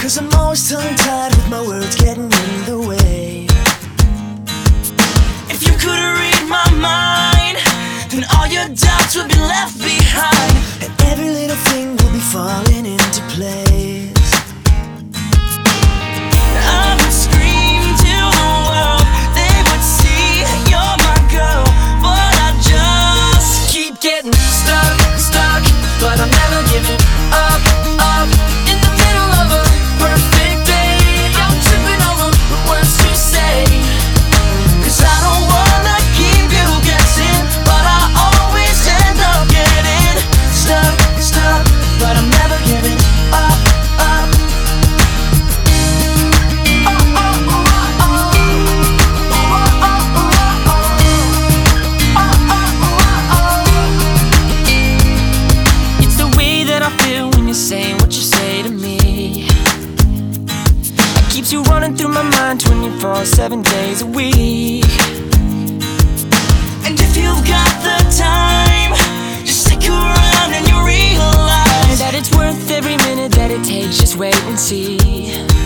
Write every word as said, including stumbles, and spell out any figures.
'cause I'm always tongue-tied with my words getting in the way. If you could read my mind, then all your doubts would be left behind, and every little thing will be falling into place. I would scream to the world, they would see you're my girl, but I just keep getting stuck, stuck, but I'm never giving up, up. In the middle of a perfect day, I'm tripping over the words to say, 'cause I don't wanna keep you guessing, but I always end up getting stuck, stuck, but I'm never giving up, up. It's the way that I feel when you're saying what you say to me. It keeps you running through my mind twenty-four seven days a week. And if you've got the time, just stick around and you'll realize that it's worth every minute that it takes. Just wait and see.